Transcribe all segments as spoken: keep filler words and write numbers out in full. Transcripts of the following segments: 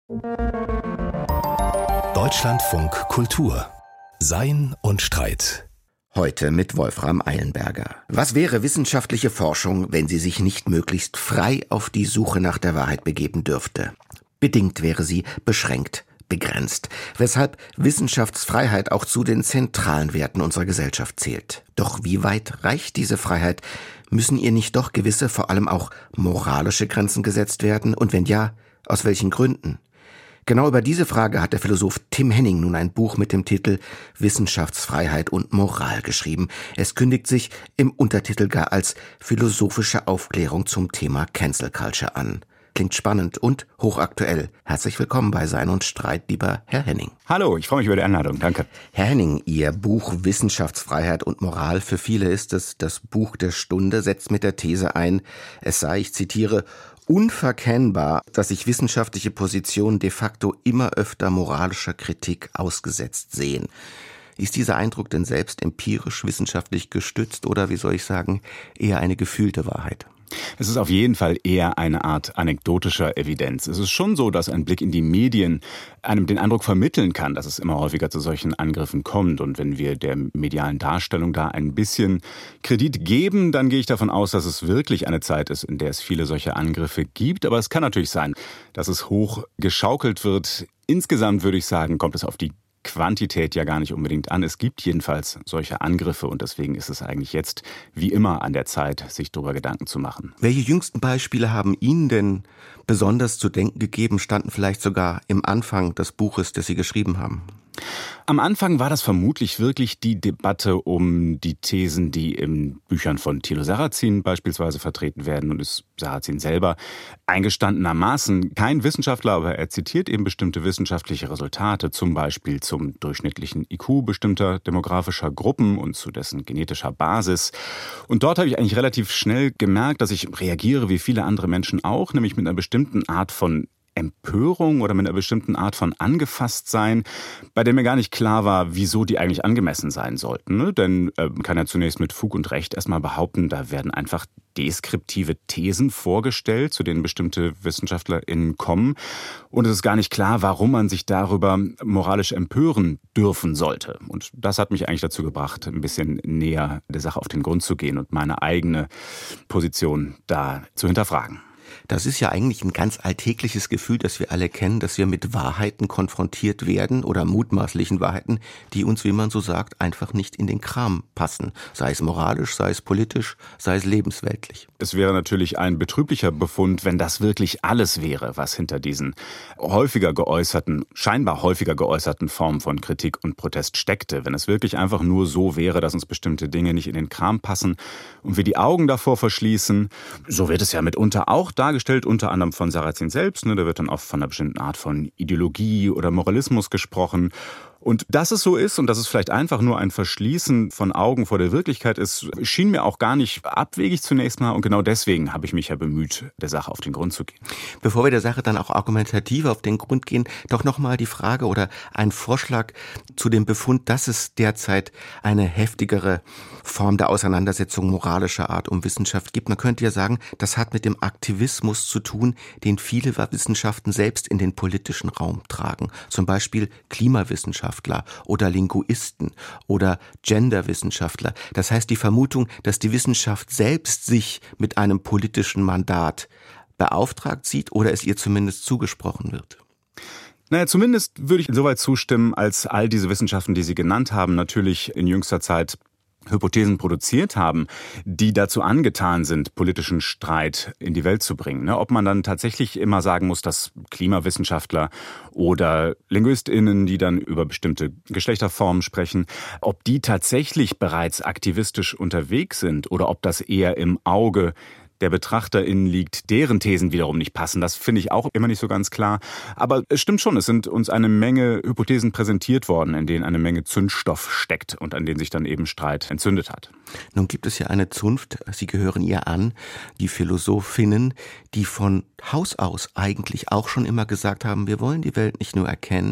Deutschlandfunk Kultur. Sein und Streit. Heute mit Wolfram Eilenberger. Was wäre wissenschaftliche Forschung, wenn sie sich nicht möglichst frei auf die Suche nach der Wahrheit begeben dürfte? Bedingt wäre sie, beschränkt, begrenzt, weshalb Wissenschaftsfreiheit auch zu den zentralen Werten unserer Gesellschaft zählt. Doch wie weit reicht diese Freiheit? Müssen ihr nicht doch gewisse, vor allem auch moralische Grenzen gesetzt werden? Und wenn ja, aus welchen Gründen? Genau über diese Frage hat der Philosoph Tim Henning nun ein Buch mit dem Titel Wissenschaftsfreiheit und Moral geschrieben. Es kündigt sich im Untertitel gar als philosophische Aufklärung zum Thema Cancel Culture an. Klingt spannend und hochaktuell. Herzlich willkommen bei Sein und Streit, lieber Herr Henning. Hallo, ich freue mich über die Einladung. Danke. Herr Henning, Ihr Buch Wissenschaftsfreiheit und Moral, für viele ist es das Buch der Stunde, setzt mit der These ein, es sei, ich zitiere, unverkennbar, dass sich wissenschaftliche Positionen de facto immer öfter moralischer Kritik ausgesetzt sehen. Ist dieser Eindruck denn selbst empirisch wissenschaftlich gestützt oder, wie soll ich sagen, eher eine gefühlte Wahrheit? Es ist auf jeden Fall eher eine Art anekdotischer Evidenz. Es ist schon so, dass ein Blick in die Medien einem den Eindruck vermitteln kann, dass es immer häufiger zu solchen Angriffen kommt. Und wenn wir der medialen Darstellung da ein bisschen Kredit geben, dann gehe ich davon aus, dass es wirklich eine Zeit ist, in der es viele solche Angriffe gibt. Aber es kann natürlich sein, dass es hoch geschaukelt wird. Insgesamt würde ich sagen, kommt es auf die Quantität ja gar nicht unbedingt an. Es gibt jedenfalls solche Angriffe und deswegen ist es eigentlich jetzt wie immer an der Zeit, sich darüber Gedanken zu machen. Welche jüngsten Beispiele haben Ihnen denn besonders zu denken gegeben, standen vielleicht sogar im Anfang des Buches, das Sie geschrieben haben? Am Anfang war das vermutlich wirklich die Debatte um die Thesen, die in Büchern von Thilo Sarrazin beispielsweise vertreten werden und ist Sarrazin selber eingestandenermaßen kein Wissenschaftler, aber er zitiert eben bestimmte wissenschaftliche Resultate, zum Beispiel zum durchschnittlichen I Q bestimmter demografischer Gruppen und zu dessen genetischer Basis. Und dort habe ich eigentlich relativ schnell gemerkt, dass ich reagiere wie viele andere Menschen auch, nämlich mit einer bestimmten Art von Empörung oder mit einer bestimmten Art von Angefasstsein, bei der mir gar nicht klar war, wieso die eigentlich angemessen sein sollten. Ne? Denn äh, man kann ja zunächst mit Fug und Recht erstmal behaupten, da werden einfach deskriptive Thesen vorgestellt, zu denen bestimmte WissenschaftlerInnen kommen. Und es ist gar nicht klar, warum man sich darüber moralisch empören dürfen sollte. Und das hat mich eigentlich dazu gebracht, ein bisschen näher der Sache auf den Grund zu gehen und meine eigene Position da zu hinterfragen. Das ist ja eigentlich ein ganz alltägliches Gefühl, das wir alle kennen, dass wir mit Wahrheiten konfrontiert werden oder mutmaßlichen Wahrheiten, die uns, wie man so sagt, einfach nicht in den Kram passen. Sei es moralisch, sei es politisch, sei es lebensweltlich. Es wäre natürlich ein betrüblicher Befund, wenn das wirklich alles wäre, was hinter diesen häufiger geäußerten, scheinbar häufiger geäußerten Formen von Kritik und Protest steckte. Wenn es wirklich einfach nur so wäre, dass uns bestimmte Dinge nicht in den Kram passen und wir die Augen davor verschließen. So wird es ja mitunter auch dargestellt, unter anderem von Sarrazin selbst. Ne? Da wird dann oft von einer bestimmten Art von Ideologie oder Moralismus gesprochen. Und dass es so ist und dass es vielleicht einfach nur ein Verschließen von Augen vor der Wirklichkeit ist, schien mir auch gar nicht abwegig zunächst mal. Und genau deswegen habe ich mich ja bemüht, der Sache auf den Grund zu gehen. Bevor wir der Sache dann auch argumentativ auf den Grund gehen, doch nochmal die Frage oder ein Vorschlag zu dem Befund, dass es derzeit eine heftigere Form der Auseinandersetzung moralischer Art um Wissenschaft gibt. Man könnte ja sagen, das hat mit dem Aktivismus zu tun, den viele Wissenschaften selbst in den politischen Raum tragen. Zum Beispiel Klimawissenschaft oder Linguisten oder Genderwissenschaftler. Das heißt, die Vermutung, dass die Wissenschaft selbst sich mit einem politischen Mandat beauftragt sieht oder es ihr zumindest zugesprochen wird. Naja, zumindest würde ich insoweit zustimmen, als all diese Wissenschaften, die Sie genannt haben, natürlich in jüngster Zeit Hypothesen produziert haben, die dazu angetan sind, politischen Streit in die Welt zu bringen. Ob man dann tatsächlich immer sagen muss, dass Klimawissenschaftler oder LinguistInnen, die dann über bestimmte Geschlechterformen sprechen, ob die tatsächlich bereits aktivistisch unterwegs sind oder ob das eher im Auge der BetrachterInnen liegt, deren Thesen wiederum nicht passen. Das finde ich auch immer nicht so ganz klar. Aber es stimmt schon, es sind uns eine Menge Hypothesen präsentiert worden, in denen eine Menge Zündstoff steckt und an denen sich dann eben Streit entzündet hat. Nun gibt es ja eine Zunft, Sie gehören ihr an, die Philosophinnen, die von Haus aus eigentlich auch schon immer gesagt haben, wir wollen die Welt nicht nur erkennen,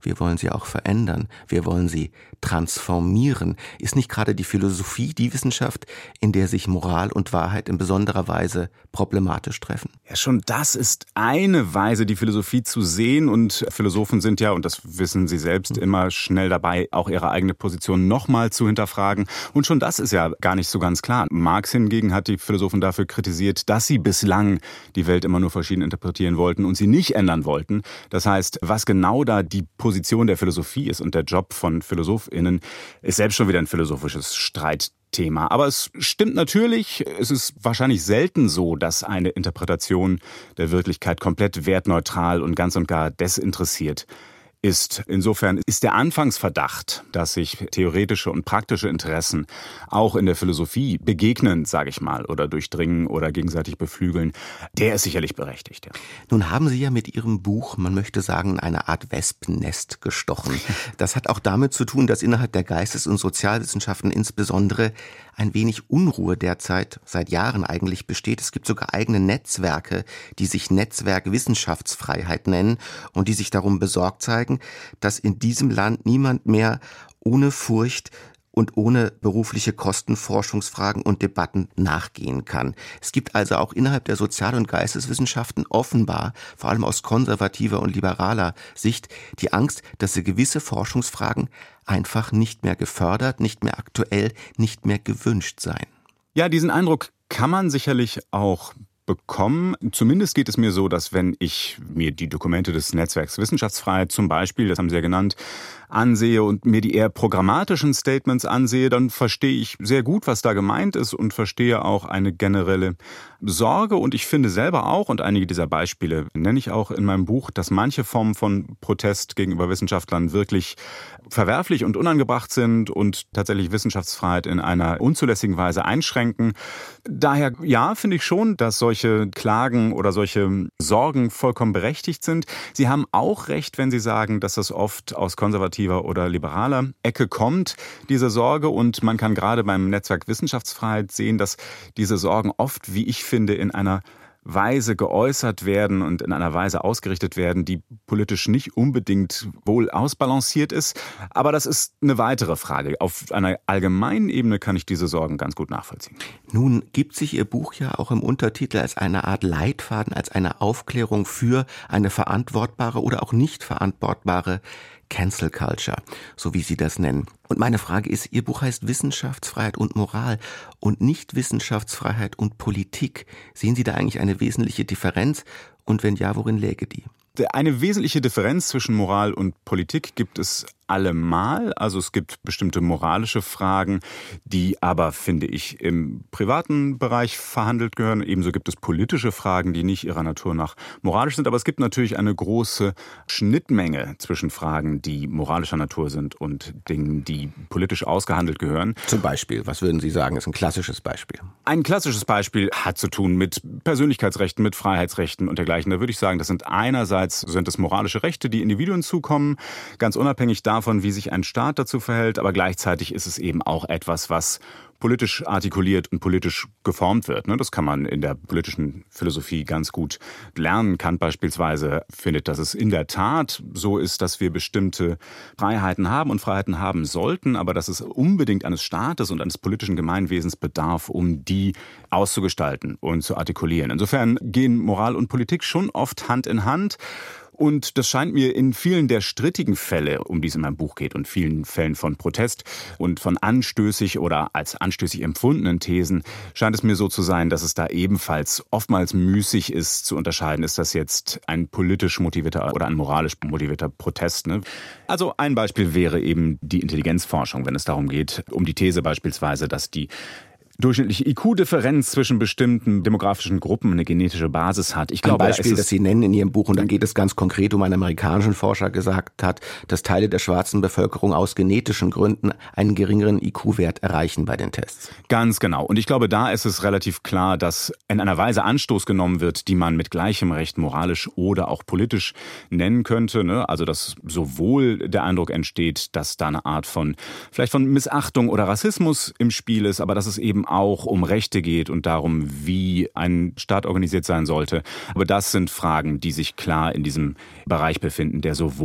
wir wollen sie auch verändern, wir wollen sie transformieren. Ist nicht gerade die Philosophie die Wissenschaft, in der sich Moral und Wahrheit in besonderer Weise problematisch treffen? Ja, schon das ist eine Weise, die Philosophie zu sehen. Und Philosophen sind ja, und das wissen Sie selbst, immer schnell dabei, auch ihre eigene Position nochmal zu hinterfragen. Und schon das ist ja gar nicht so ganz klar. Marx hingegen hat die Philosophen dafür kritisiert, dass sie bislang die Welt immer nur verschieden interpretieren wollten und sie nicht ändern wollten. Das heißt, was genau da die Position der Philosophie ist und der Job von PhilosophInnen, ist selbst schon wieder ein philosophisches Streitthema. Aber es stimmt natürlich, es ist wahrscheinlich selten so, dass eine Interpretation der Wirklichkeit komplett wertneutral und ganz und gar desinteressiert ist. Insofern ist der Anfangsverdacht, dass sich theoretische und praktische Interessen auch in der Philosophie begegnen, sage ich mal, oder durchdringen oder gegenseitig beflügeln, der ist sicherlich berechtigt. Ja. Nun haben Sie ja mit Ihrem Buch, man möchte sagen, eine Art Wespennest gestochen. Das hat auch damit zu tun, dass innerhalb der Geistes- und Sozialwissenschaften insbesondere ein wenig Unruhe derzeit, seit Jahren eigentlich besteht. Es gibt sogar eigene Netzwerke, die sich Netzwerk Wissenschaftsfreiheit nennen und die sich darum besorgt zeigen, dass in diesem Land niemand mehr ohne Furcht und ohne berufliche Kosten Forschungsfragen und Debatten nachgehen kann. Es gibt also auch innerhalb der Sozial- und Geisteswissenschaften offenbar, vor allem aus konservativer und liberaler Sicht, die Angst, dass sie gewisse Forschungsfragen einfach nicht mehr gefördert, nicht mehr aktuell, nicht mehr gewünscht seien. Ja, diesen Eindruck kann man sicherlich auch bekommen. Zumindest geht es mir so, dass wenn ich mir die Dokumente des Netzwerks Wissenschaftsfreiheit zum Beispiel, das haben Sie ja genannt, ansehe und mir die eher programmatischen Statements ansehe, dann verstehe ich sehr gut, was da gemeint ist und verstehe auch eine generelle Sorge. Und ich finde selber auch, und einige dieser Beispiele nenne ich auch in meinem Buch, dass manche Formen von Protest gegenüber Wissenschaftlern wirklich verwerflich und unangebracht sind und tatsächlich Wissenschaftsfreiheit in einer unzulässigen Weise einschränken. Daher, ja, finde ich schon, dass solche Klagen oder solche Sorgen vollkommen berechtigt sind. Sie haben auch recht, wenn Sie sagen, dass das oft aus konservativer oder liberaler Ecke kommt, diese Sorge. Und man kann gerade beim Netzwerk Wissenschaftsfreiheit sehen, dass diese Sorgen oft, wie ich finde, in einer Weise geäußert werden und in einer Weise ausgerichtet werden, die politisch nicht unbedingt wohl ausbalanciert ist. Aber das ist eine weitere Frage. Auf einer allgemeinen Ebene kann ich diese Sorgen ganz gut nachvollziehen. Nun gibt sich Ihr Buch ja auch im Untertitel als eine Art Leitfaden, als eine Aufklärung für eine verantwortbare oder auch nicht verantwortbare Cancel Culture, so wie Sie das nennen. Und meine Frage ist, Ihr Buch heißt Wissenschaftsfreiheit und Moral und nicht Wissenschaftsfreiheit und Politik. Sehen Sie da eigentlich eine wesentliche Differenz? Und wenn ja, worin läge die? Eine wesentliche Differenz zwischen Moral und Politik gibt es allemal. Also es gibt bestimmte moralische Fragen, die aber, finde ich, im privaten Bereich verhandelt gehören. Ebenso gibt es politische Fragen, die nicht ihrer Natur nach moralisch sind. Aber es gibt natürlich eine große Schnittmenge zwischen Fragen, die moralischer Natur sind und Dingen, die politisch ausgehandelt gehören. Zum Beispiel, was würden Sie sagen, ist ein klassisches Beispiel? Ein klassisches Beispiel hat zu tun mit Persönlichkeitsrechten, mit Freiheitsrechten und dergleichen. Da würde ich sagen, das sind einerseits sind es moralische Rechte, die Individuen zukommen, ganz unabhängig davon, wie sich ein Staat dazu verhält. Aber gleichzeitig ist es eben auch etwas, was politisch artikuliert und politisch geformt wird. Das kann man in der politischen Philosophie ganz gut lernen. Kant beispielsweise findet, dass es in der Tat so ist, dass wir bestimmte Freiheiten haben und Freiheiten haben sollten, aber dass es unbedingt eines Staates und eines politischen Gemeinwesens bedarf, um die auszugestalten und zu artikulieren. Insofern gehen Moral und Politik schon oft Hand in Hand. Und das scheint mir in vielen der strittigen Fälle, um die es in meinem Buch geht, und vielen Fällen von Protest und von anstößig oder als anstößig empfundenen Thesen, scheint es mir so zu sein, dass es da ebenfalls oftmals müßig ist zu unterscheiden, ist das jetzt ein politisch motivierter oder ein moralisch motivierter Protest. Ne? Also ein Beispiel wäre eben die Intelligenzforschung, wenn es darum geht, um die These beispielsweise, dass die durchschnittliche I Q-Differenz zwischen bestimmten demografischen Gruppen eine genetische Basis hat. Ich glaube, ein Beispiel, da das Sie nennen in Ihrem Buch, und da geht es ganz konkret um einen amerikanischen Forscher, gesagt hat, dass Teile der schwarzen Bevölkerung aus genetischen Gründen einen geringeren I Q-Wert erreichen bei den Tests. Ganz genau. Und ich glaube, da ist es relativ klar, dass in einer Weise Anstoß genommen wird, die man mit gleichem Recht moralisch oder auch politisch nennen könnte. Also dass sowohl der Eindruck entsteht, dass da eine Art von, vielleicht von Missachtung oder Rassismus im Spiel ist, aber dass es eben auch um Rechte geht und darum, wie ein Staat organisiert sein sollte. Aber das sind Fragen, die sich klar in diesem Bereich befinden, der sowohl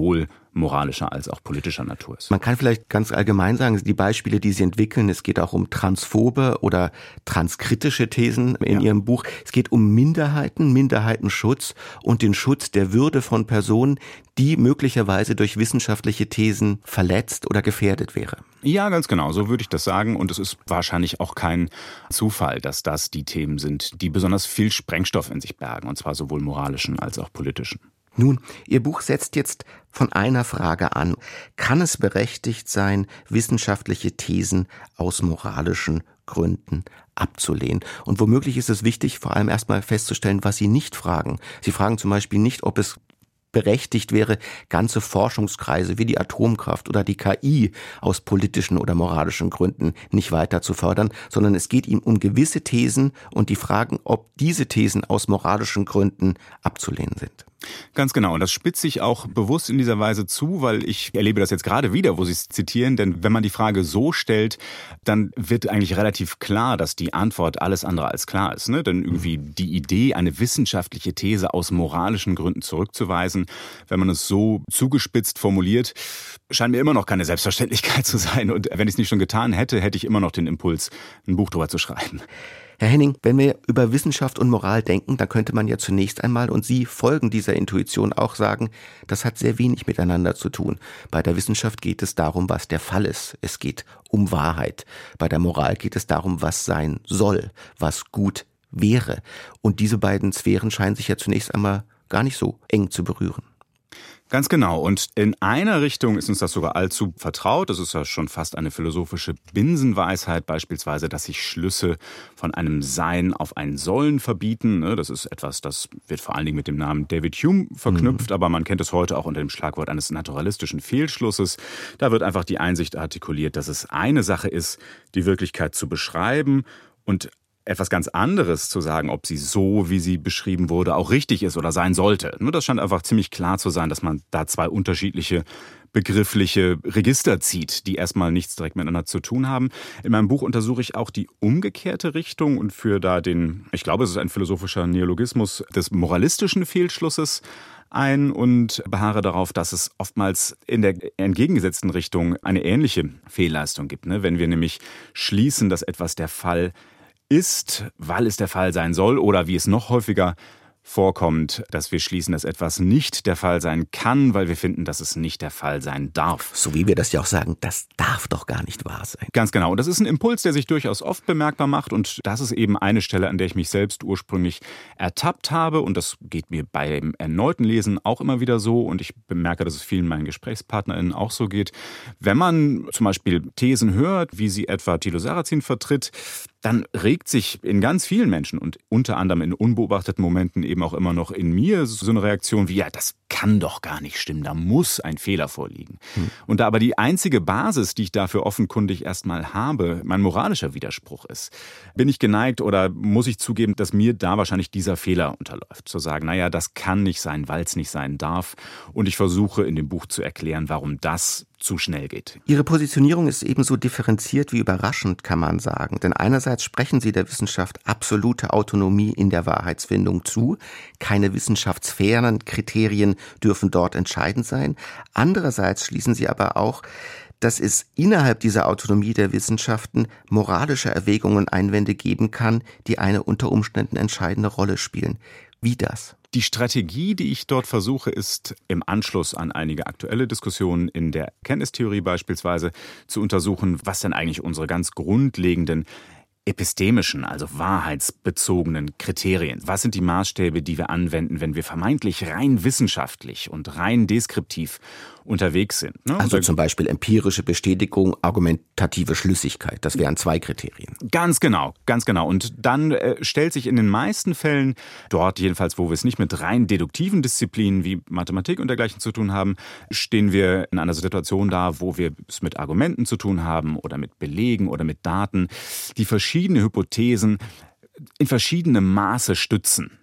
moralischer als auch politischer Natur ist. Man kann vielleicht ganz allgemein sagen, die Beispiele, die Sie entwickeln, es geht auch um transphobe oder transkritische Thesen in ja. Ihrem Buch. Es geht um Minderheiten, Minderheitenschutz und den Schutz der Würde von Personen, die möglicherweise durch wissenschaftliche Thesen verletzt oder gefährdet wäre. Ja, ganz genau, so würde ich das sagen. Und es ist wahrscheinlich auch kein Zufall, dass das die Themen sind, die besonders viel Sprengstoff in sich bergen, und zwar sowohl moralischen als auch politischen. Nun, Ihr Buch setzt jetzt von einer Frage an. Kann es berechtigt sein, wissenschaftliche Thesen aus moralischen Gründen abzulehnen? Und womöglich ist es wichtig, vor allem erstmal festzustellen, was Sie nicht fragen. Sie fragen zum Beispiel nicht, ob es berechtigt wäre, ganze Forschungskreise wie die Atomkraft oder die K I aus politischen oder moralischen Gründen nicht weiter zu fördern, sondern es geht ihm um gewisse Thesen und die Fragen, ob diese Thesen aus moralischen Gründen abzulehnen sind. Ganz genau. Und das spitze ich auch bewusst in dieser Weise zu, weil ich erlebe das jetzt gerade wieder, wo Sie es zitieren. Denn wenn man die Frage so stellt, dann wird eigentlich relativ klar, dass die Antwort alles andere als klar ist. Ne? Denn irgendwie die Idee, eine wissenschaftliche These aus moralischen Gründen zurückzuweisen, wenn man es so zugespitzt formuliert, scheint mir immer noch keine Selbstverständlichkeit zu sein. Und wenn ich es nicht schon getan hätte, hätte ich immer noch den Impuls, ein Buch darüber zu schreiben. Herr Henning, wenn wir über Wissenschaft und Moral denken, dann könnte man ja zunächst einmal, und Sie folgen dieser Intuition, auch sagen, das hat sehr wenig miteinander zu tun. Bei der Wissenschaft geht es darum, was der Fall ist. Es geht um Wahrheit. Bei der Moral geht es darum, was sein soll, was gut wäre. Und diese beiden Sphären scheinen sich ja zunächst einmal gar nicht so eng zu berühren. Ganz genau. Und in einer Richtung ist uns das sogar allzu vertraut. Das ist ja schon fast eine philosophische Binsenweisheit, beispielsweise, dass sich Schlüsse von einem Sein auf ein Sollen verbieten. Das ist etwas, das wird vor allen Dingen mit dem Namen David Hume verknüpft, mhm. aber man kennt es heute auch unter dem Schlagwort eines naturalistischen Fehlschlusses. Da wird einfach die Einsicht artikuliert, dass es eine Sache ist, die Wirklichkeit zu beschreiben und etwas ganz anderes zu sagen, ob sie so, wie sie beschrieben wurde, auch richtig ist oder sein sollte. Nur das scheint einfach ziemlich klar zu sein, dass man da zwei unterschiedliche begriffliche Register zieht, die erstmal nichts direkt miteinander zu tun haben. In meinem Buch untersuche ich auch die umgekehrte Richtung und führe da den, ich glaube, es ist ein philosophischer Neologismus, des moralistischen Fehlschlusses ein und beharre darauf, dass es oftmals in der entgegengesetzten Richtung eine ähnliche Fehlleistung gibt. Wenn wir nämlich schließen, dass etwas der Fall ist, weil es der Fall sein soll, oder wie es noch häufiger vorkommt, dass wir schließen, dass etwas nicht der Fall sein kann, weil wir finden, dass es nicht der Fall sein darf. So wie wir das ja auch sagen, das darf doch gar nicht wahr sein. Ganz genau. Und das ist ein Impuls, der sich durchaus oft bemerkbar macht. Und das ist eben eine Stelle, an der ich mich selbst ursprünglich ertappt habe. Und das geht mir beim erneuten Lesen auch immer wieder so. Und ich bemerke, dass es vielen meinen GesprächspartnerInnen auch so geht. Wenn man zum Beispiel Thesen hört, wie sie etwa Thilo Sarrazin vertritt, dann regt sich in ganz vielen Menschen und unter anderem in unbeobachteten Momenten eben auch immer noch in mir so eine Reaktion wie, ja, das kann doch gar nicht stimmen, da muss ein Fehler vorliegen. Hm. Und da aber die einzige Basis, die ich dafür offenkundig erstmal habe, mein moralischer Widerspruch ist, bin ich geneigt oder muss ich zugeben, dass mir da wahrscheinlich dieser Fehler unterläuft. Zu sagen, naja, das kann nicht sein, weil es nicht sein darf. Und ich versuche in dem Buch zu erklären, warum das zu schnell geht. Ihre Positionierung ist ebenso differenziert wie überraschend, kann man sagen. Denn einerseits sprechen Sie der Wissenschaft absolute Autonomie in der Wahrheitsfindung zu. Keine wissenschaftsfernen Kriterien dürfen dort entscheidend sein. Andererseits schließen Sie aber auch, dass es innerhalb dieser Autonomie der Wissenschaften moralische Erwägungen und Einwände geben kann, die eine unter Umständen entscheidende Rolle spielen. Wie das? Die Strategie, die ich dort versuche, ist im Anschluss an einige aktuelle Diskussionen in der Erkenntnistheorie beispielsweise zu untersuchen, was denn eigentlich unsere ganz grundlegenden epistemischen, also wahrheitsbezogenen Kriterien. Was sind die Maßstäbe, die wir anwenden, wenn wir vermeintlich rein wissenschaftlich und rein deskriptiv unterwegs sind? Ne? Also zum Beispiel empirische Bestätigung, argumentative Schlüssigkeit. Das wären zwei Kriterien. Ganz genau, ganz genau. Und dann äh, stellt sich in den meisten Fällen, dort jedenfalls, wo wir es nicht mit rein deduktiven Disziplinen wie Mathematik und dergleichen zu tun haben, stehen wir in einer Situation da, wo wir es mit Argumenten zu tun haben oder mit Belegen oder mit Daten, die verschiedene Hypothesen in verschiedenem Maße stützen.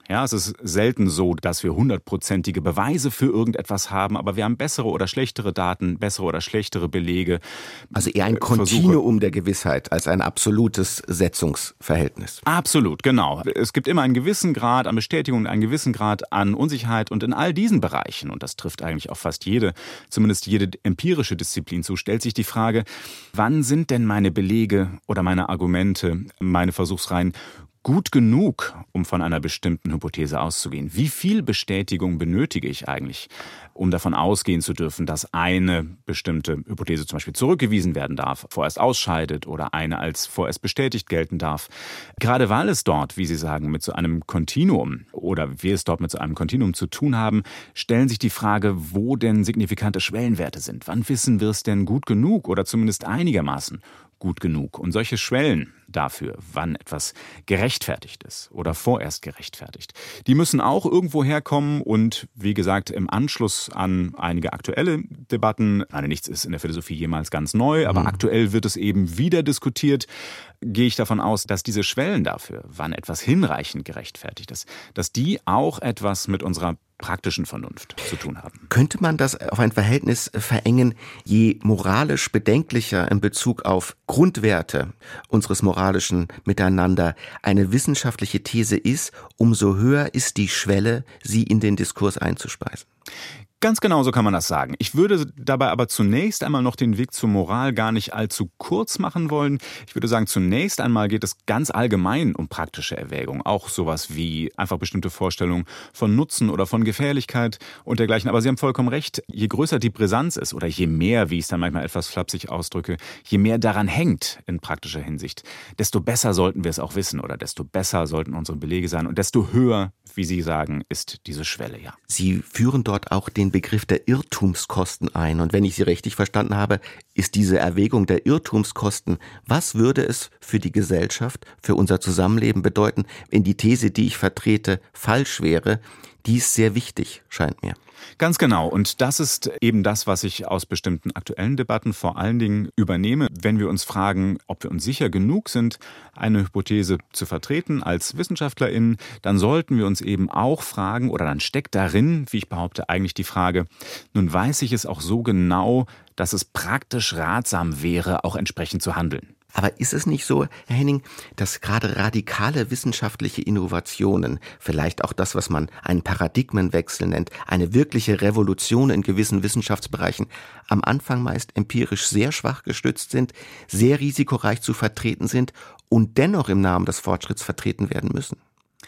Ja, es ist selten so, dass wir hundertprozentige Beweise für irgendetwas haben, aber wir haben bessere oder schlechtere Daten, bessere oder schlechtere Belege. Also eher ein Kontinuum der Gewissheit als ein absolutes Setzungsverhältnis. Absolut, genau. Es gibt immer einen gewissen Grad an Bestätigung, einen gewissen Grad an Unsicherheit und in all diesen Bereichen, und das trifft eigentlich auch fast jede, zumindest jede empirische Disziplin zu, stellt sich die Frage, wann sind denn meine Belege oder meine Argumente, meine Versuchsreihen gut genug, um von einer bestimmten Hypothese auszugehen? Wie viel Bestätigung benötige ich eigentlich, um davon ausgehen zu dürfen, dass eine bestimmte Hypothese zum Beispiel zurückgewiesen werden darf, vorerst ausscheidet oder eine als vorerst bestätigt gelten darf? Gerade weil es dort, wie Sie sagen, mit so einem Kontinuum oder wir es dort mit so einem Kontinuum zu tun haben, stellen sich die Frage, wo denn signifikante Schwellenwerte sind. Wann wissen wir es denn gut genug oder zumindest einigermaßen gut genug? Und solche Schwellen dafür, wann etwas gerechtfertigt ist oder vorerst gerechtfertigt, die müssen auch irgendwo herkommen und wie gesagt im Anschluss an einige aktuelle Debatten, meine, nichts ist in der Philosophie jemals ganz neu, aber mhm. aktuell wird es eben wieder diskutiert, gehe ich davon aus, dass diese Schwellen dafür, wann etwas hinreichend gerechtfertigt ist, dass die auch etwas mit unserer praktischen Vernunft zu tun haben. Könnte man das auf ein Verhältnis verengen, je moralisch bedenklicher in Bezug auf Grundwerte unseres moralischen Miteinander eine wissenschaftliche These ist, umso höher ist die Schwelle, sie in den Diskurs einzuspeisen? Ganz genau so kann man das sagen. Ich würde dabei aber zunächst einmal noch den Weg zur Moral gar nicht allzu kurz machen wollen. Ich würde sagen, zunächst einmal geht es ganz allgemein um praktische Erwägungen. Auch sowas wie einfach bestimmte Vorstellungen von Nutzen oder von Gefährlichkeit und dergleichen. Aber Sie haben vollkommen recht, je größer die Brisanz ist oder je mehr, wie ich es dann manchmal etwas flapsig ausdrücke, je mehr daran hängt in praktischer Hinsicht, desto besser sollten wir es auch wissen oder desto besser sollten unsere Belege sein und desto höher, wie Sie sagen, ist diese Schwelle, ja. Sie führen dort auch den Begriff der Irrtumskosten ein. Und wenn ich Sie richtig verstanden habe, ist diese Erwägung der Irrtumskosten, was würde es für die Gesellschaft, für unser Zusammenleben bedeuten, wenn die These, die ich vertrete, falsch wäre? Die ist sehr wichtig, scheint mir. Ganz genau. Und das ist eben das, was ich aus bestimmten aktuellen Debatten vor allen Dingen übernehme. Wenn wir uns fragen, ob wir uns sicher genug sind, eine Hypothese zu vertreten als WissenschaftlerInnen, dann sollten wir uns eben auch fragen, oder dann steckt darin, wie ich behaupte, eigentlich die Frage, nun weiß ich es auch so genau, dass es praktisch ratsam wäre, auch entsprechend zu handeln. Aber ist es nicht so, Herr Henning, dass gerade radikale wissenschaftliche Innovationen, vielleicht auch das, was man einen Paradigmenwechsel nennt, eine wirkliche Revolution in gewissen Wissenschaftsbereichen, am Anfang meist empirisch sehr schwach gestützt sind, sehr risikoreich zu vertreten sind und dennoch im Namen des Fortschritts vertreten werden müssen?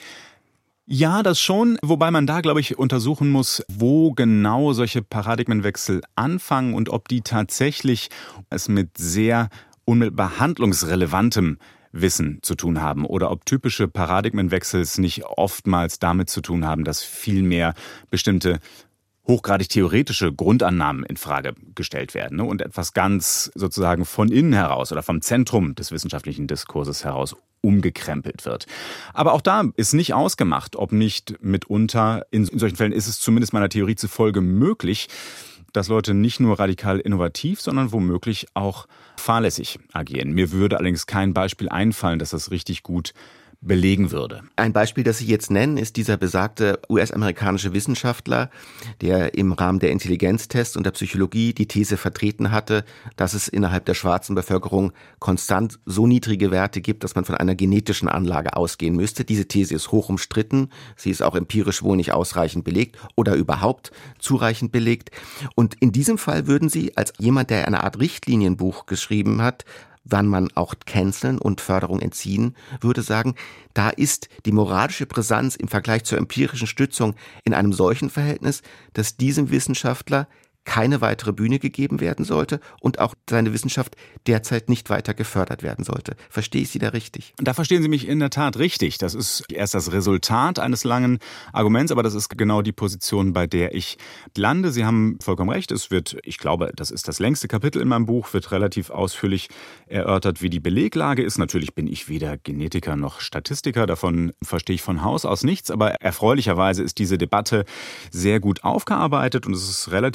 Ja, das schon, wobei man da, glaube ich, untersuchen muss, wo genau solche Paradigmenwechsel anfangen und ob die tatsächlich es mit sehr unmittelbar handlungsrelevantem Wissen zu tun haben oder ob typische Paradigmenwechsels nicht oftmals damit zu tun haben, dass vielmehr bestimmte hochgradig theoretische Grundannahmen in Frage gestellt werden und etwas ganz sozusagen von innen heraus oder vom Zentrum des wissenschaftlichen Diskurses heraus umgekrempelt wird. Aber auch da ist nicht ausgemacht, ob nicht mitunter, in solchen Fällen ist es zumindest meiner Theorie zufolge möglich, dass Leute nicht nur radikal innovativ, sondern womöglich auch fahrlässig agieren. Mir würde allerdings kein Beispiel einfallen, dass das richtig gut belegen würde. Ein Beispiel, das Sie jetzt nennen, ist dieser besagte U S-amerikanische Wissenschaftler, der im Rahmen der Intelligenztests und der Psychologie die These vertreten hatte, dass es innerhalb der schwarzen Bevölkerung konstant so niedrige Werte gibt, dass man von einer genetischen Anlage ausgehen müsste. Diese These ist hoch umstritten. Sie ist auch empirisch wohl nicht ausreichend belegt oder überhaupt zureichend belegt. Und in diesem Fall würden Sie als jemand, der eine Art Richtlinienbuch geschrieben hat, wann man auch canceln und Förderung entziehen würde, sagen, da ist die moralische Brisanz im Vergleich zur empirischen Stützung in einem solchen Verhältnis, dass diesem Wissenschaftler keine weitere Bühne gegeben werden sollte und auch seine Wissenschaft derzeit nicht weiter gefördert werden sollte. Verstehe ich Sie da richtig? Da verstehen Sie mich in der Tat richtig. Das ist erst das Resultat eines langen Arguments, aber das ist genau die Position, bei der ich lande. Sie haben vollkommen recht. Es wird, ich glaube, das ist das längste Kapitel in meinem Buch, wird relativ ausführlich erörtert, wie die Beleglage ist. Natürlich bin ich weder Genetiker noch Statistiker. Davon verstehe ich von Haus aus nichts. Aber erfreulicherweise ist diese Debatte sehr gut aufgearbeitet und es ist relativ gut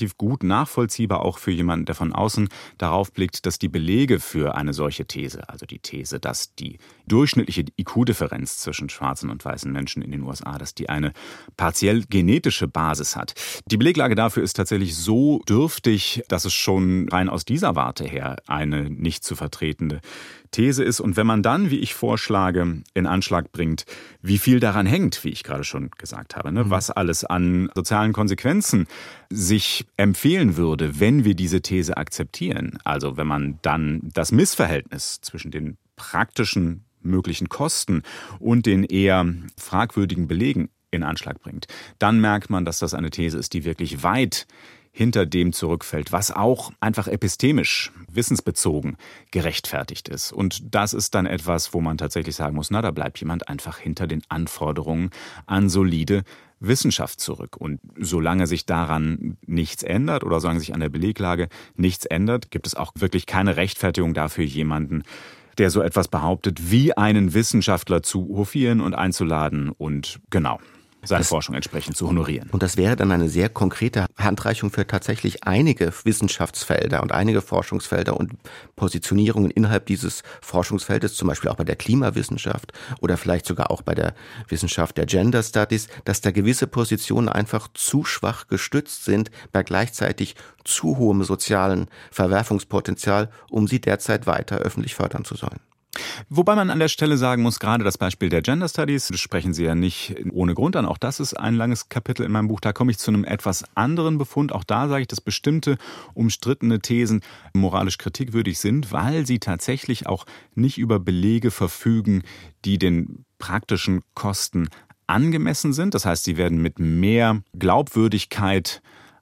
gut nachvollziehbar, auch für jemanden, der von außen darauf blickt, dass die Belege für eine solche These, also die These, dass die durchschnittliche I Q-Differenz zwischen schwarzen und weißen Menschen in den U S A, dass die eine partiell genetische Basis hat. Die Beleglage dafür ist tatsächlich so dürftig, dass es schon rein aus dieser Warte her eine nicht zu vertretende These ist. Und wenn man dann, wie ich vorschlage, in Anschlag bringt, wie viel daran hängt, wie ich gerade schon gesagt habe, ne, was alles an sozialen Konsequenzen sich empfehlen würde, wenn wir diese These akzeptieren. Also wenn man dann das Missverhältnis zwischen den praktischen möglichen Kosten und den eher fragwürdigen Belegen in Anschlag bringt, dann merkt man, dass das eine These ist, die wirklich weit hinter dem zurückfällt, was auch einfach epistemisch, wissensbezogen gerechtfertigt ist. Und das ist dann etwas, wo man tatsächlich sagen muss, na, da bleibt jemand einfach hinter den Anforderungen an solide Wissenschaft zurück. Und solange sich daran nichts ändert oder solange sich an der Beleglage nichts ändert, gibt es auch wirklich keine Rechtfertigung dafür, jemanden, der so etwas behauptet, wie einen Wissenschaftler zu hofieren und einzuladen und genau seine das, Forschung entsprechend zu honorieren. Und das wäre dann eine sehr konkrete Handreichung für tatsächlich einige Wissenschaftsfelder und einige Forschungsfelder und Positionierungen innerhalb dieses Forschungsfeldes, zum Beispiel auch bei der Klimawissenschaft oder vielleicht sogar auch bei der Wissenschaft der Gender Studies, dass da gewisse Positionen einfach zu schwach gestützt sind bei gleichzeitig zu hohem sozialen Verwerfungspotenzial, um sie derzeit weiter öffentlich fördern zu sollen. Wobei man an der Stelle sagen muss, gerade das Beispiel der Gender Studies, das sprechen Sie ja nicht ohne Grund an, auch das ist ein langes Kapitel in meinem Buch, da komme ich zu einem etwas anderen Befund. Auch da sage ich, dass bestimmte umstrittene Thesen moralisch kritikwürdig sind, weil sie tatsächlich auch nicht über Belege verfügen, die den praktischen Kosten angemessen sind. Das heißt, sie werden mit mehr Glaubwürdigkeit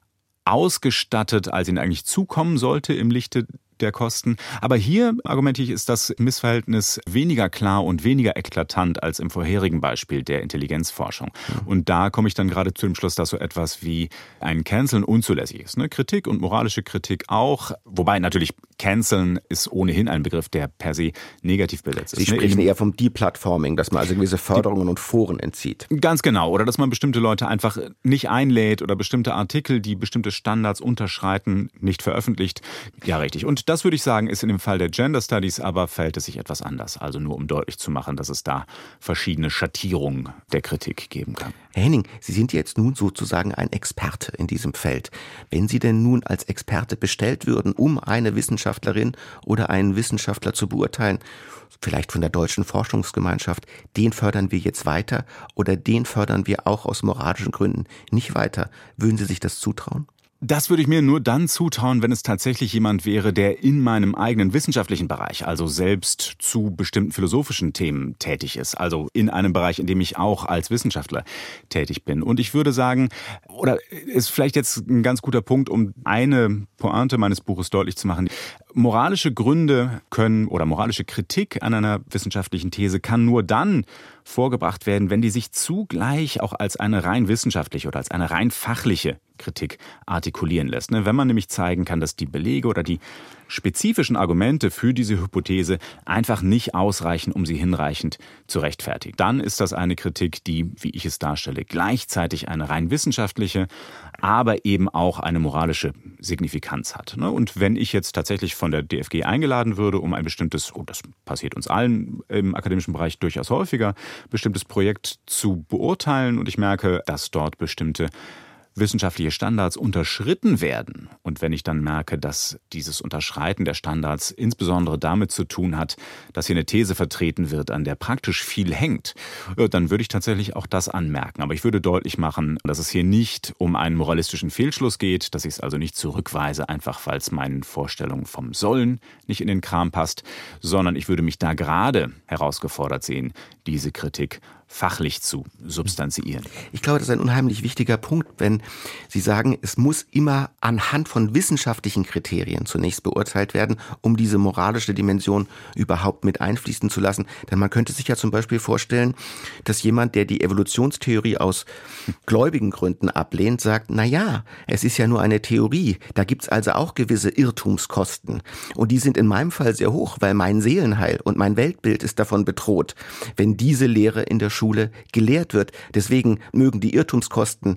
ausgestattet, als ihnen eigentlich zukommen sollte im Lichte der Kosten. Aber hier, argumentiere ich, ist das Missverhältnis weniger klar und weniger eklatant als im vorherigen Beispiel der Intelligenzforschung. Und da komme ich dann gerade zu dem Schluss, dass so etwas wie ein Canceln unzulässig ist. Ne? Kritik und moralische Kritik auch, wobei natürlich Canceln ist ohnehin ein Begriff, der per se negativ besetzt ist. Sie sprechen ne? eher vom Deplatforming, dass man also gewisse Förderungen und Foren entzieht. Ganz genau. Oder dass man bestimmte Leute einfach nicht einlädt oder bestimmte Artikel, die bestimmte Standards unterschreiten, nicht veröffentlicht. Ja, richtig. Und das würde ich sagen, ist in dem Fall der Gender Studies, aber verhält es sich etwas anders. Also nur um deutlich zu machen, dass es da verschiedene Schattierungen der Kritik geben kann. Herr Henning, Sie sind jetzt nun sozusagen ein Experte in diesem Feld. Wenn Sie denn nun als Experte bestellt würden, um eine Wissenschaftlerin oder einen Wissenschaftler zu beurteilen, vielleicht von der Deutschen Forschungsgemeinschaft, den fördern wir jetzt weiter oder den fördern wir auch aus moralischen Gründen nicht weiter, würden Sie sich das zutrauen? Das würde ich mir nur dann zutrauen, wenn es tatsächlich jemand wäre, der in meinem eigenen wissenschaftlichen Bereich, also selbst zu bestimmten philosophischen Themen tätig ist, also in einem Bereich, in dem ich auch als Wissenschaftler tätig bin. Und ich würde sagen, oder ist vielleicht jetzt ein ganz guter Punkt, um eine Pointe meines Buches deutlich zu machen, moralische Gründe können oder moralische Kritik an einer wissenschaftlichen These kann nur dann vorgebracht werden, wenn die sich zugleich auch als eine rein wissenschaftliche oder als eine rein fachliche Kritik artikulieren lässt. Wenn man nämlich zeigen kann, dass die Belege oder die spezifischen Argumente für diese Hypothese einfach nicht ausreichen, um sie hinreichend zu rechtfertigen. Dann ist das eine Kritik, die, wie ich es darstelle, gleichzeitig eine rein wissenschaftliche, aber eben auch eine moralische Signifikanz hat. Und wenn ich jetzt tatsächlich von der D F G eingeladen würde, um ein bestimmtes, oh, das passiert uns allen im akademischen Bereich durchaus häufiger, bestimmtes Projekt zu beurteilen und ich merke, dass dort bestimmte wissenschaftliche Standards unterschritten werden und wenn ich dann merke, dass dieses Unterschreiten der Standards insbesondere damit zu tun hat, dass hier eine These vertreten wird, an der praktisch viel hängt, dann würde ich tatsächlich auch das anmerken. Aber ich würde deutlich machen, dass es hier nicht um einen moralistischen Fehlschluss geht, dass ich es also nicht zurückweise, einfach weil es meinen Vorstellungen vom Sollen nicht in den Kram passt, sondern ich würde mich da gerade herausgefordert sehen, diese Kritik fachlich zu substanziieren. Ich glaube, das ist ein unheimlich wichtiger Punkt, wenn Sie sagen, es muss immer anhand von wissenschaftlichen Kriterien zunächst beurteilt werden, um diese moralische Dimension überhaupt mit einfließen zu lassen. Denn man könnte sich ja zum Beispiel vorstellen, dass jemand, der die Evolutionstheorie aus gläubigen Gründen ablehnt, sagt, na ja, es ist ja nur eine Theorie, da gibt's also auch gewisse Irrtumskosten. Und die sind in meinem Fall sehr hoch, weil mein Seelenheil und mein Weltbild ist davon bedroht, wenn diese Lehre in der Schule gelehrt wird. Deswegen mögen die Irrtumskosten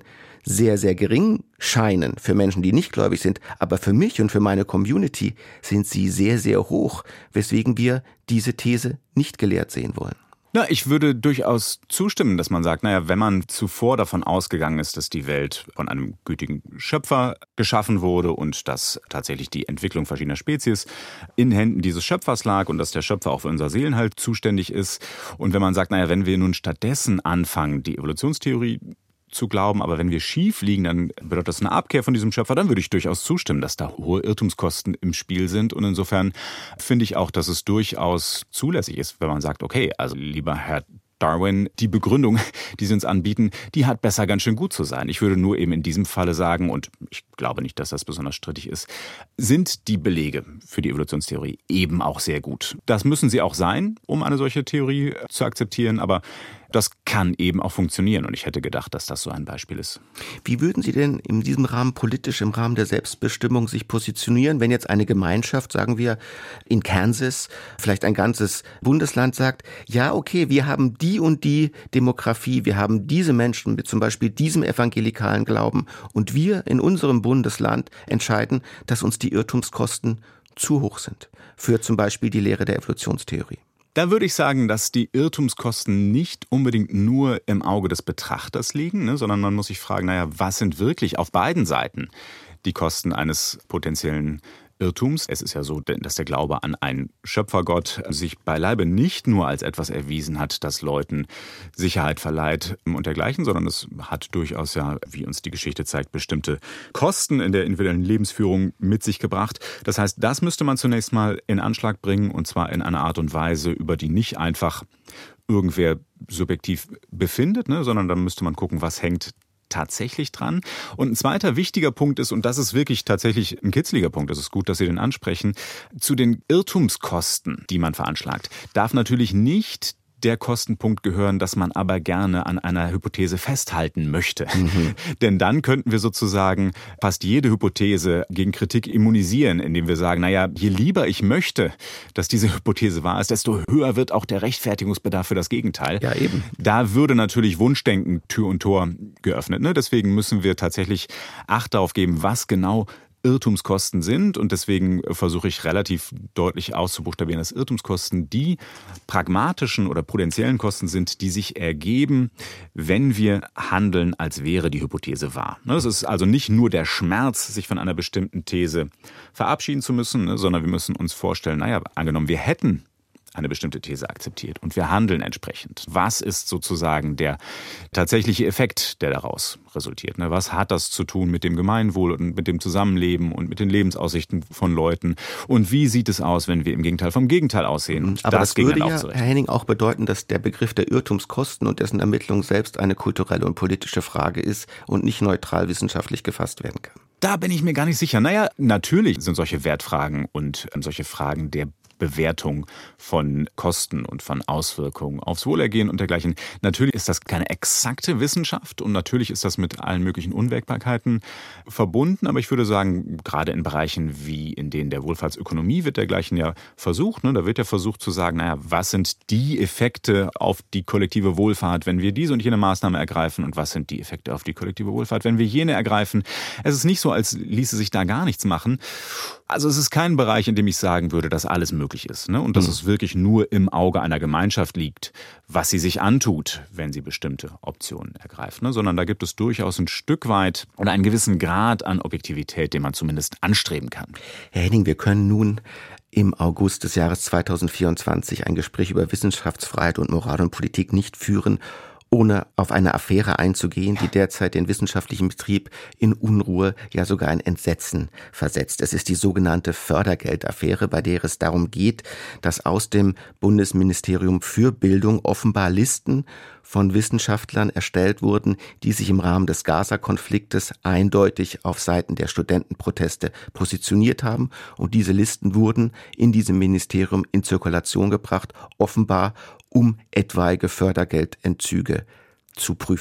sehr, sehr gering scheinen für Menschen, die nicht gläubig sind, aber für mich und für meine Community sind sie sehr, sehr hoch, weswegen wir diese These nicht gelehrt sehen wollen. Na, ich würde durchaus zustimmen, dass man sagt, naja, wenn man zuvor davon ausgegangen ist, dass die Welt von einem gütigen Schöpfer geschaffen wurde und dass tatsächlich die Entwicklung verschiedener Spezies in Händen dieses Schöpfers lag und dass der Schöpfer auch für unser Seelenheil zuständig ist. Und wenn man sagt, naja, wenn wir nun stattdessen anfangen, die Evolutionstheorie zu glauben, aber wenn wir schief liegen, dann bedeutet das eine Abkehr von diesem Schöpfer, dann würde ich durchaus zustimmen, dass da hohe Irrtumskosten im Spiel sind. Und insofern finde ich auch, dass es durchaus zulässig ist, wenn man sagt, okay, also lieber Herr Darwin, die Begründung, die Sie uns anbieten, die hat besser ganz schön gut zu sein. Ich würde nur eben in diesem Falle sagen, und ich glaube nicht, dass das besonders strittig ist, sind die Belege für die Evolutionstheorie eben auch sehr gut. Das müssen sie auch sein, um eine solche Theorie zu akzeptieren, aber das kann eben auch funktionieren und ich hätte gedacht, dass das so ein Beispiel ist. Wie würden Sie denn in diesem Rahmen politisch, im Rahmen der Selbstbestimmung sich positionieren, wenn jetzt eine Gemeinschaft, sagen wir in Kansas, vielleicht ein ganzes Bundesland sagt, ja okay, wir haben die und die Demografie, wir haben diese Menschen mit zum Beispiel diesem evangelikalen Glauben und wir in unserem Bundesland entscheiden, dass uns die Irrtumskosten zu hoch sind für zum Beispiel die Lehre der Evolutionstheorie. Da würde ich sagen, dass die Irrtumskosten nicht unbedingt nur im Auge des Betrachters liegen, ne, sondern man muss sich fragen, naja, was sind wirklich auf beiden Seiten die Kosten eines potenziellen Irrtums? Es ist ja so, dass der Glaube an einen Schöpfergott sich beileibe nicht nur als etwas erwiesen hat, das Leuten Sicherheit verleiht und dergleichen, sondern es hat durchaus ja, wie uns die Geschichte zeigt, bestimmte Kosten in der individuellen Lebensführung mit sich gebracht. Das heißt, das müsste man zunächst mal in Anschlag bringen und zwar in einer Art und Weise, über die nicht einfach irgendwer subjektiv befindet, ne, sondern dann müsste man gucken, was hängt tatsächlich dran. Und ein zweiter wichtiger Punkt ist, und das ist wirklich tatsächlich ein kitzliger Punkt, das ist gut, dass Sie den ansprechen, zu den Irrtumskosten, die man veranschlagt, darf natürlich nicht der Kostenpunkt gehören, dass man aber gerne an einer Hypothese festhalten möchte. Mhm. Denn dann könnten wir sozusagen fast jede Hypothese gegen Kritik immunisieren, indem wir sagen, naja, je lieber ich möchte, dass diese Hypothese wahr ist, desto höher wird auch der Rechtfertigungsbedarf für das Gegenteil. Ja, eben. Da würde natürlich Wunschdenken Tür und Tor geöffnet. Ne? Deswegen müssen wir tatsächlich Acht darauf geben, was genau Irrtumskosten sind und deswegen versuche ich relativ deutlich auszubuchstabieren, dass Irrtumskosten die pragmatischen oder potenziellen Kosten sind, die sich ergeben, wenn wir handeln, als wäre die Hypothese wahr. Es ist also nicht nur der Schmerz, sich von einer bestimmten These verabschieden zu müssen, sondern wir müssen uns vorstellen, naja, angenommen, wir hätten eine bestimmte These akzeptiert und wir handeln entsprechend. Was ist sozusagen der tatsächliche Effekt, der daraus resultiert? Was hat das zu tun mit dem Gemeinwohl und mit dem Zusammenleben und mit den Lebensaussichten von Leuten? Und wie sieht es aus, wenn wir im Gegenteil vom Gegenteil aussehen? Aber das, das würde ja, Herr Henning, auch bedeuten, dass der Begriff der Irrtumskosten und dessen Ermittlung selbst eine kulturelle und politische Frage ist und nicht neutral wissenschaftlich gefasst werden kann. Da bin ich mir gar nicht sicher. Naja, natürlich sind solche Wertfragen und solche Fragen der Bewertung von Kosten und von Auswirkungen aufs Wohlergehen und dergleichen. Natürlich ist das keine exakte Wissenschaft und natürlich ist das mit allen möglichen Unwägbarkeiten verbunden, aber ich würde sagen, gerade in Bereichen wie in denen der Wohlfahrtsökonomie wird dergleichen ja versucht, ne? Da wird ja versucht zu sagen, naja, was sind die Effekte auf die kollektive Wohlfahrt, wenn wir diese und jene Maßnahme ergreifen und was sind die Effekte auf die kollektive Wohlfahrt, wenn wir jene ergreifen. Es ist nicht so, als ließe sich da gar nichts machen. Also es ist kein Bereich, in dem ich sagen würde, dass alles möglich ist, ne? Und dass mhm. es wirklich nur im Auge einer Gemeinschaft liegt, was sie sich antut, wenn sie bestimmte Optionen ergreift, ne? Sondern da gibt es durchaus ein Stück weit oder einen gewissen Grad an Objektivität, den man zumindest anstreben kann. Herr Henning, wir können nun im August des Jahres zweitausendvierundzwanzig ein Gespräch über Wissenschaftsfreiheit und Moral und Politik nicht führen, ohne auf eine Affäre einzugehen, die derzeit den wissenschaftlichen Betrieb in Unruhe, ja sogar in Entsetzen versetzt. Es ist die sogenannte Fördergeldaffäre, bei der es darum geht, dass aus dem Bundesministerium für Bildung offenbar Listen von Wissenschaftlern erstellt wurden, die sich im Rahmen des Gaza-Konfliktes eindeutig auf Seiten der Studentenproteste positioniert haben. Und diese Listen wurden in diesem Ministerium in Zirkulation gebracht, offenbar um etwaige Fördergeldentzüge zu prüfen.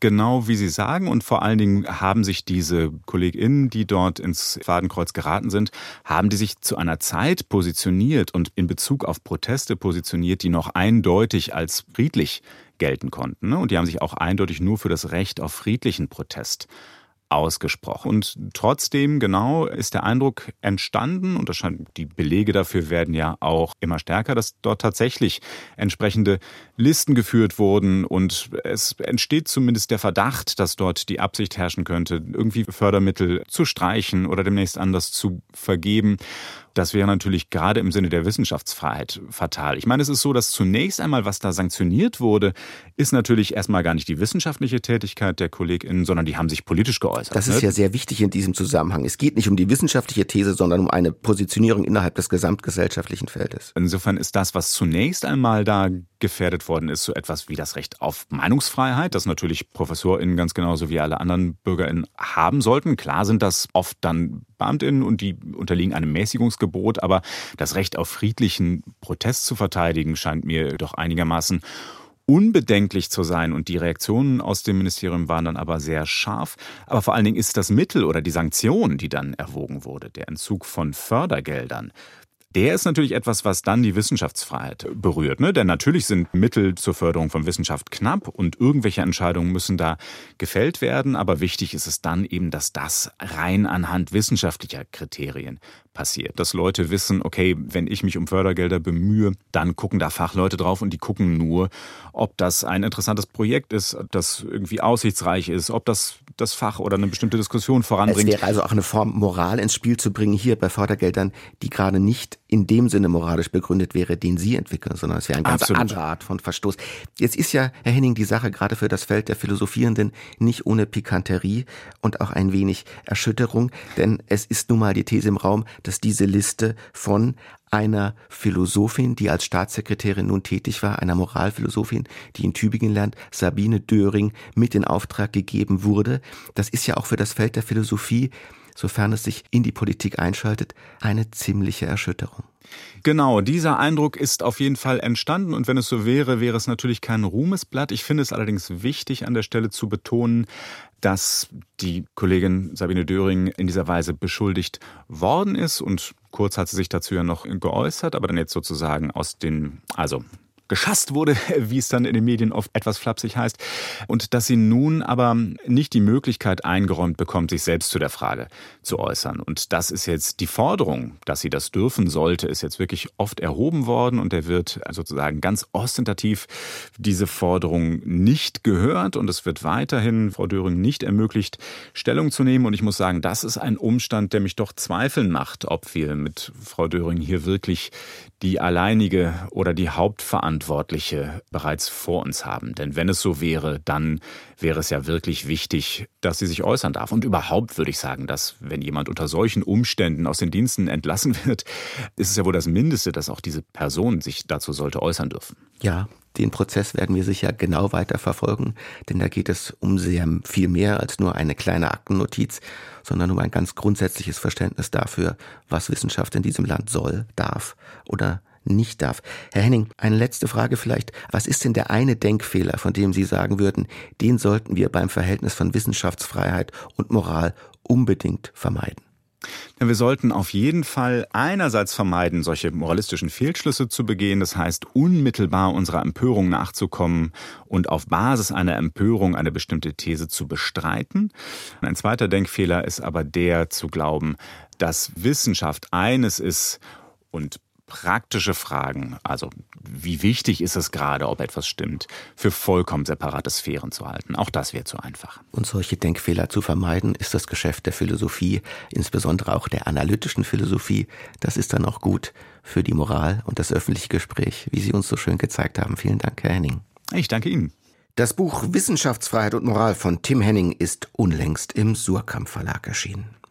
genau wie Sie sagen. Und vor allen Dingen haben sich diese KollegInnen, die dort ins Fadenkreuz geraten sind, haben die sich zu einer Zeit positioniert und in Bezug auf Proteste positioniert, die noch eindeutig als friedlich gelten konnten. Und die haben sich auch eindeutig nur für das Recht auf friedlichen Protest ausgesprochen. Und trotzdem, genau, ist der Eindruck entstanden, und das scheint, die Belege dafür werden ja auch immer stärker, dass dort tatsächlich entsprechende Listen geführt wurden, und es entsteht zumindest der Verdacht, dass dort die Absicht herrschen könnte, irgendwie Fördermittel zu streichen oder demnächst anders zu vergeben. Das wäre natürlich gerade im Sinne der Wissenschaftsfreiheit fatal. Ich meine, es ist so, dass zunächst einmal, was da sanktioniert wurde, ist natürlich erstmal gar nicht die wissenschaftliche Tätigkeit der KollegInnen, sondern die haben sich politisch geäußert. Das ist ja sehr wichtig in diesem Zusammenhang. Es geht nicht um die wissenschaftliche These, sondern um eine Positionierung innerhalb des gesamtgesellschaftlichen Feldes. Insofern ist das, was zunächst einmal da gefährdet worden ist, so etwas wie das Recht auf Meinungsfreiheit, das natürlich ProfessorInnen ganz genauso wie alle anderen BürgerInnen haben sollten. Klar sind das oft dann BeamtInnen und die unterliegen einem Mäßigungsgebot, aber das Recht auf friedlichen Protest zu verteidigen scheint mir doch einigermaßen unbedenklich zu sein, und die Reaktionen aus dem Ministerium waren dann aber sehr scharf. Aber vor allen Dingen ist das Mittel oder die Sanktion, die dann erwogen wurde, der Entzug von Fördergeldern, der ist natürlich etwas, was dann die Wissenschaftsfreiheit berührt. Ne? Denn natürlich sind Mittel zur Förderung von Wissenschaft knapp und irgendwelche Entscheidungen müssen da gefällt werden. Aber wichtig ist es dann eben, dass das rein anhand wissenschaftlicher Kriterien passiert. Dass Leute wissen, okay, wenn ich mich um Fördergelder bemühe, dann gucken da Fachleute drauf, und die gucken nur, ob das ein interessantes Projekt ist, ob das irgendwie aussichtsreich ist, ob das das Fach oder eine bestimmte Diskussion voranbringt. Es wäre also auch eine Form, Moral ins Spiel zu bringen, hier bei Fördergeldern, die gerade nicht in dem Sinne moralisch begründet wäre, den Sie entwickeln, sondern es wäre eine ganz Absolut. andere Art von Verstoß. Jetzt ist ja, Herr Henning, die Sache gerade für das Feld der Philosophierenden nicht ohne Pikanterie und auch ein wenig Erschütterung, denn es ist nun mal die These im Raum, dass diese Liste von einer Philosophin, die als Staatssekretärin nun tätig war, einer Moralphilosophin, die in Tübingen lernt, Sabine Döring, mit in Auftrag gegeben wurde. Das ist ja auch für das Feld der Philosophie, sofern es sich in die Politik einschaltet, eine ziemliche Erschütterung. Genau, dieser Eindruck ist auf jeden Fall entstanden, und wenn es so wäre, wäre es natürlich kein Ruhmesblatt. Ich finde es allerdings wichtig, an der Stelle zu betonen, dass die Kollegin Sabine Döring in dieser Weise beschuldigt worden ist, und kurz hat sie sich dazu ja noch geäußert, aber dann jetzt sozusagen aus den, also geschasst wurde, wie es dann in den Medien oft etwas flapsig heißt, und dass sie nun aber nicht die Möglichkeit eingeräumt bekommt, sich selbst zu der Frage zu äußern. Und das ist jetzt die Forderung, dass sie das dürfen sollte, ist jetzt wirklich oft erhoben worden, und er wird sozusagen ganz ostentativ diese Forderung nicht gehört, und es wird weiterhin Frau Döring nicht ermöglicht, Stellung zu nehmen. Und ich muss sagen, das ist ein Umstand, der mich doch zweifeln macht, ob wir mit Frau Döring hier wirklich die alleinige oder die Hauptverantwortliche bereits vor uns haben. Denn wenn es so wäre, dann wäre es ja wirklich wichtig, dass sie sich äußern darf. Und überhaupt würde ich sagen, dass wenn jemand unter solchen Umständen aus den Diensten entlassen wird, ist es ja wohl das Mindeste, dass auch diese Person sich dazu sollte äußern dürfen. Ja, den Prozess werden wir sicher genau weiter verfolgen, denn da geht es um sehr viel mehr als nur eine kleine Aktennotiz, sondern um ein ganz grundsätzliches Verständnis dafür, was Wissenschaft in diesem Land soll, darf oder nicht darf. Herr Henning, eine letzte Frage vielleicht. Was ist denn der eine Denkfehler, von dem Sie sagen würden, den sollten wir beim Verhältnis von Wissenschaftsfreiheit und Moral unbedingt vermeiden? Wir sollten auf jeden Fall einerseits vermeiden, solche moralistischen Fehlschlüsse zu begehen. Das heißt, unmittelbar unserer Empörung nachzukommen und auf Basis einer Empörung eine bestimmte These zu bestreiten. Ein zweiter Denkfehler ist aber der, zu glauben, dass Wissenschaft eines ist und praktische Fragen, also wie wichtig ist es gerade, ob etwas stimmt, für vollkommen separate Sphären zu halten. Auch das wäre zu einfach. Und solche Denkfehler zu vermeiden, ist das Geschäft der Philosophie, insbesondere auch der analytischen Philosophie. Das ist dann auch gut für die Moral und das öffentliche Gespräch, wie Sie uns so schön gezeigt haben. Vielen Dank, Herr Henning. Ich danke Ihnen. Das Buch Wissenschaftsfreiheit und Moral von Tim Henning ist unlängst im Suhrkamp Verlag erschienen.